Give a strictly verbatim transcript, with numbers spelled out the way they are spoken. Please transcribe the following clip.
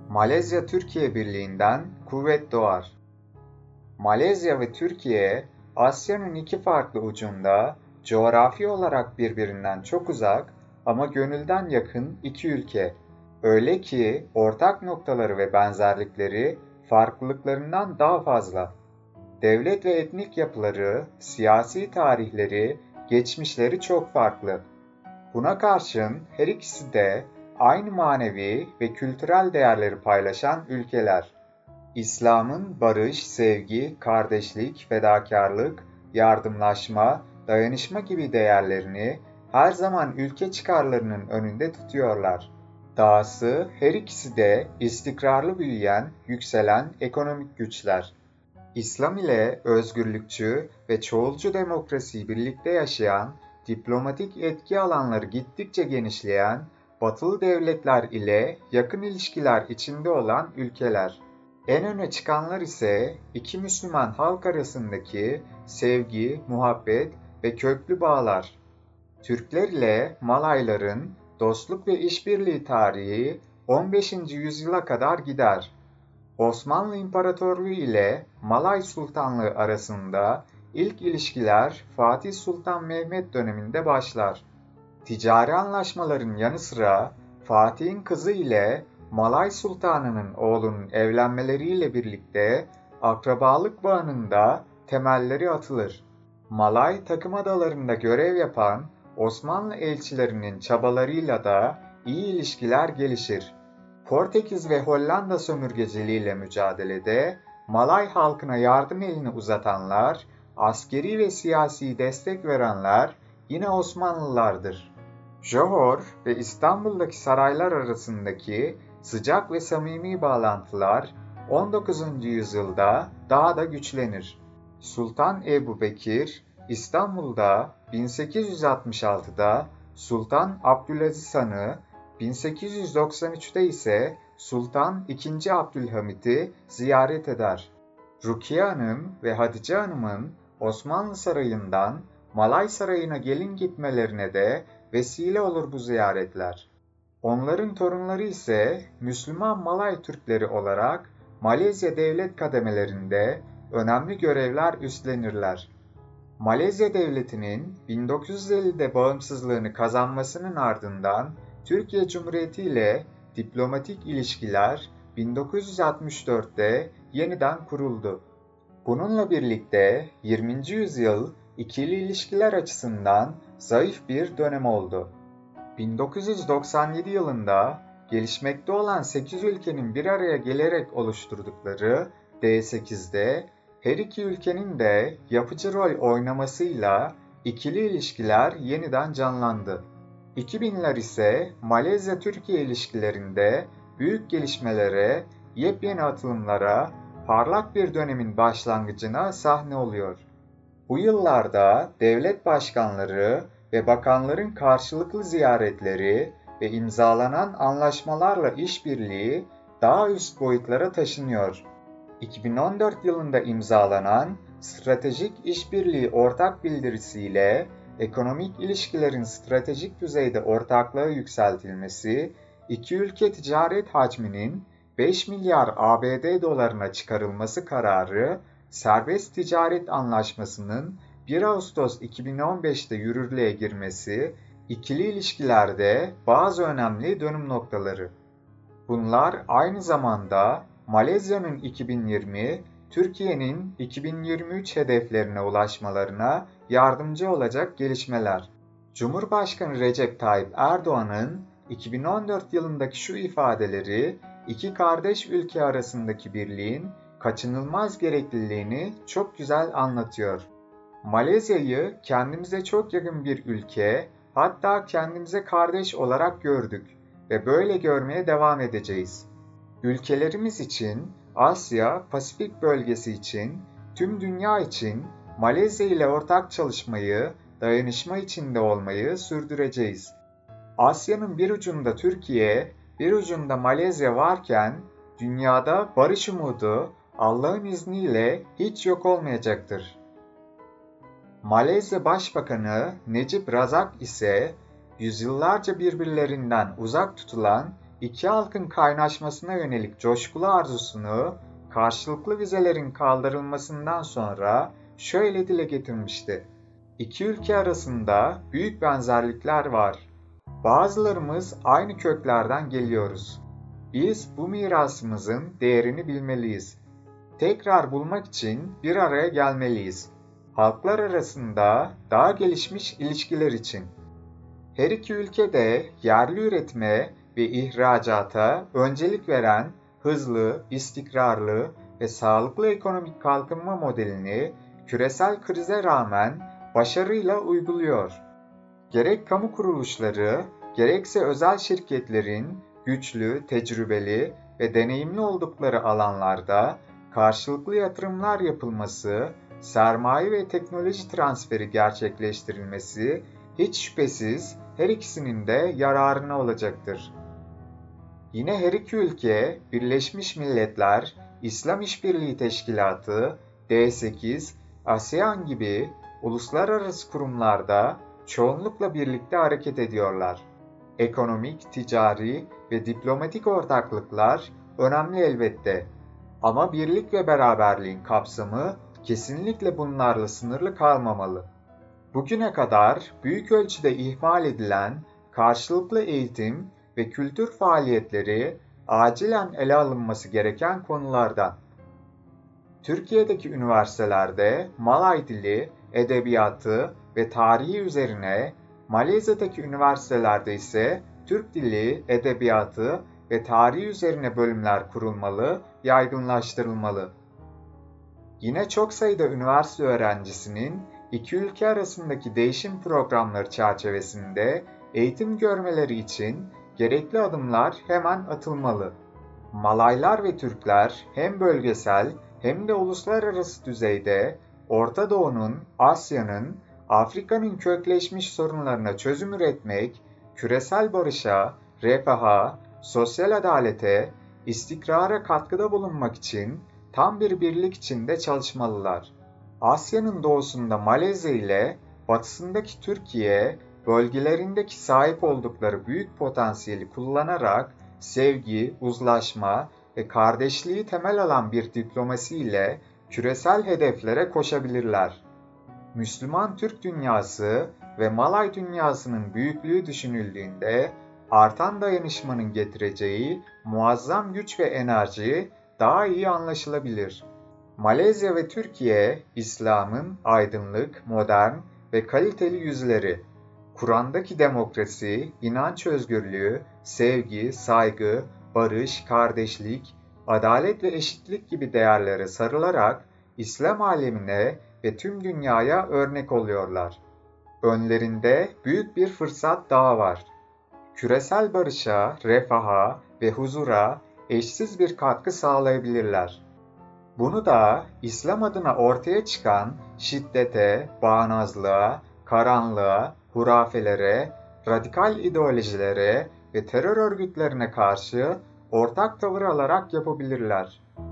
Malezya-Türkiye Birliği'nden kuvvet doğar. Malezya ve Türkiye, Asya'nın iki farklı ucunda, coğrafi olarak birbirinden çok uzak ama gönülden yakın iki ülke. Öyle ki ortak noktaları ve benzerlikleri farklılıklarından daha fazla. Devlet ve etnik yapıları, siyasi tarihleri, geçmişleri çok farklı. Buna karşın her ikisi de aynı manevi ve kültürel değerleri paylaşan ülkeler. İslam'ın barış, sevgi, kardeşlik, fedakarlık, yardımlaşma, dayanışma gibi değerlerini her zaman ülke çıkarlarının önünde tutuyorlar. Dahası her ikisi de istikrarlı büyüyen, yükselen ekonomik güçler. İslam ile özgürlükçü ve çoğulcu demokrasiyi birlikte yaşayan, diplomatik etki alanları gittikçe genişleyen, batılı devletler ile yakın ilişkiler içinde olan ülkeler. En öne çıkanlar ise iki Müslüman halk arasındaki sevgi, muhabbet ve köklü bağlar. Türkler ile Malayların dostluk ve işbirliği tarihi on beşinci yüzyıla kadar gider. Osmanlı İmparatorluğu ile Malay Sultanlığı arasında ilk ilişkiler Fatih Sultan Mehmet döneminde başlar. Ticari anlaşmaların yanı sıra Fatih'in kızı ile Malay Sultanı'nın oğlunun evlenmeleriyle birlikte akrabalık bağının da temelleri atılır. Malay takım adalarında görev yapan Osmanlı elçilerinin çabalarıyla da iyi ilişkiler gelişir. Portekiz ve Hollanda sömürgeciliğiyle mücadelede Malay halkına yardım elini uzatanlar, askeri ve siyasi destek verenler yine Osmanlılardır. Johor ve İstanbul'daki saraylar arasındaki sıcak ve samimi bağlantılar on dokuzuncu yüzyılda daha da güçlenir. Sultan Ebubekir, İstanbul'da bin sekiz yüz altmış altıda, Sultan Abdülaziz Han'ı, bin sekiz yüz doksan üçte ise Sultan ikinci. Abdülhamit'i ziyaret eder. Rukiye Hanım ve Hatice Hanım'ın Osmanlı Sarayı'ndan Malay Sarayı'na gelin gitmelerine de vesile olur bu ziyaretler. Onların torunları ise Müslüman Malay Türkleri olarak Malezya devlet kademelerinde önemli görevler üstlenirler. Malezya Devleti'nin bin dokuz yüz ellide bağımsızlığını kazanmasının ardından Türkiye Cumhuriyeti ile diplomatik ilişkiler bin dokuz yüz altmış dörtte yeniden kuruldu. Bununla birlikte yirminci yüzyıl ikili ilişkiler açısından zayıf bir dönem oldu. bin dokuz yüz doksan yedi yılında gelişmekte olan sekiz ülkenin bir araya gelerek oluşturdukları D sekizde her iki ülkenin de yapıcı rol oynamasıyla ikili ilişkiler yeniden canlandı. iki binler ise Malezya-Türkiye ilişkilerinde büyük gelişmelere, yepyeni atılımlara, parlak bir dönemin başlangıcına sahne oluyor. Bu yıllarda devlet başkanları ve bakanların karşılıklı ziyaretleri ve imzalanan anlaşmalarla işbirliği daha üst boyutlara taşınıyor. iki bin on dört yılında imzalanan Stratejik İşbirliği Ortak Bildirisiyle ekonomik ilişkilerin stratejik düzeyde ortaklığa yükseltilmesi, iki ülke ticaret hacminin beş milyar A B D dolarına çıkarılması kararı, Serbest Ticaret Anlaşması'nın bir Ağustos iki bin on beşte yürürlüğe girmesi, ikili ilişkilerde bazı önemli dönüm noktaları. Bunlar aynı zamanda Malezya'nın iki bin yirmi, Türkiye'nin iki bin yirmi üç hedeflerine ulaşmalarına yardımcı olacak gelişmeler. Cumhurbaşkanı Recep Tayyip Erdoğan'ın iki bin on dört yılındaki şu ifadeleri, iki kardeş ülke arasındaki birliğin kaçınılmaz gerekliliğini çok güzel anlatıyor. Malezya'yı kendimize çok yakın bir ülke, hatta kendimize kardeş olarak gördük ve böyle görmeye devam edeceğiz. Ülkelerimiz için, Asya, Pasifik bölgesi için, tüm dünya için Malezya ile ortak çalışmayı, dayanışma içinde olmayı sürdüreceğiz. Asya'nın bir ucunda Türkiye, bir ucunda Malezya varken, dünyada barış umudu Allah'ın izniyle hiç yok olmayacaktır. Malezya Başbakanı Necip Razak ise yüzyıllarca birbirlerinden uzak tutulan iki halkın kaynaşmasına yönelik coşkulu arzusunu karşılıklı vizelerin kaldırılmasından sonra şöyle dile getirmişti. İki ülke arasında büyük benzerlikler var. Bazılarımız aynı köklerden geliyoruz. Biz bu mirasımızın değerini bilmeliyiz. Tekrar bulmak için bir araya gelmeliyiz. Halklar arasında daha gelişmiş ilişkiler için. Her iki ülke de yerli üretime ve ihracata öncelik veren hızlı, istikrarlı ve sağlıklı ekonomik kalkınma modelini küresel krize rağmen başarıyla uyguluyor. Gerek kamu kuruluşları, gerekse özel şirketlerin güçlü, tecrübeli ve deneyimli oldukları alanlarda karşılıklı yatırımlar yapılması, sermaye ve teknoloji transferi gerçekleştirilmesi hiç şüphesiz her ikisinin de yararına olacaktır. Yine her iki ülke Birleşmiş Milletler, İslam İşbirliği Teşkilatı, D sekiz, ASEAN gibi uluslararası kurumlarda çoğunlukla birlikte hareket ediyorlar. Ekonomik, ticari ve diplomatik ortaklıklar önemli elbette. Ama birlik ve beraberliğin kapsamı kesinlikle bunlarla sınırlı kalmamalı. Bugüne kadar büyük ölçüde ihmal edilen karşılıklı eğitim ve kültür faaliyetleri acilen ele alınması gereken konulardan. Türkiye'deki üniversitelerde Malay dili, edebiyatı ve tarihi üzerine, Malezya'daki üniversitelerde ise Türk dili, edebiyatı ve tarihi üzerine bölümler kurulmalı, yaygınlaştırılmalı. Yine çok sayıda üniversite öğrencisinin iki ülke arasındaki değişim programları çerçevesinde eğitim görmeleri için gerekli adımlar hemen atılmalı. Malaylar ve Türkler hem bölgesel hem de uluslararası düzeyde Orta Doğu'nun, Asya'nın, Afrika'nın kökleşmiş sorunlarına çözüm üretmek, küresel barışa, refaha, sosyal adalete, istikrara katkıda bulunmak için tam bir birlik içinde çalışmalılar. Asya'nın doğusunda Malezya ile batısındaki Türkiye, bölgelerindeki sahip oldukları büyük potansiyeli kullanarak sevgi, uzlaşma ve kardeşliği temel alan bir diplomasi ile küresel hedeflere koşabilirler. Müslüman Türk dünyası ve Malay dünyasının büyüklüğü düşünüldüğünde artan dayanışmanın getireceği muazzam güç ve enerji daha iyi anlaşılabilir. Malezya ve Türkiye, İslam'ın aydınlık, modern ve kaliteli yüzleri. Kur'an'daki demokrasi, inanç özgürlüğü, sevgi, saygı, barış, kardeşlik, adalet ve eşitlik gibi değerlere sarılarak İslam alemine ve tüm dünyaya örnek oluyorlar. Önlerinde büyük bir fırsat daha var. Küresel barışa, refaha ve huzura eşsiz bir katkı sağlayabilirler. Bunu da İslam adına ortaya çıkan şiddete, bağnazlığa, karanlığa, hurafelere, radikal ideolojilere ve terör örgütlerine karşı ortak tavır alarak yapabilirler.